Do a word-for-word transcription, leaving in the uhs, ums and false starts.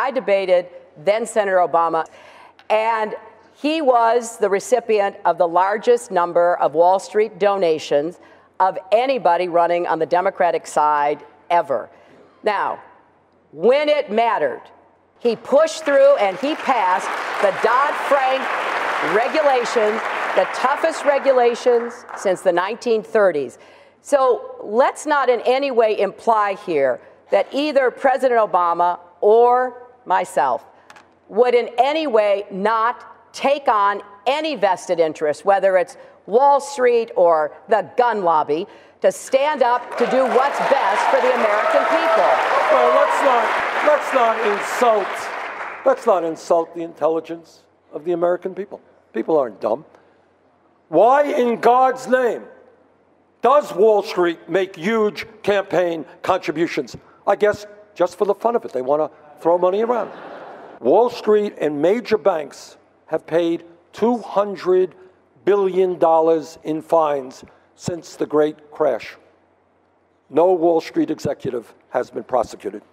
I debated then Senator Obama, and he was the recipient of the largest number of Wall Street donations of anybody running on the Democratic side ever. Now, when it mattered, he pushed through and he passed the Dodd-Frank regulations, the toughest regulations since the nineteen thirties. So let's not in any way imply here that either President Obama or myself would in any way not take on any vested interest, whether it's Wall Street or the gun lobby, to stand up to do what's best for the American people. Well, let's not, let's not insult, let's not insult the intelligence of the American people. People aren't dumb. Why in God's name does Wall Street make huge campaign contributions? I guess just for the fun of it. They want to throw money around. Wall Street and major banks have paid two hundred billion dollars in fines since the great crash. No Wall Street executive has been prosecuted.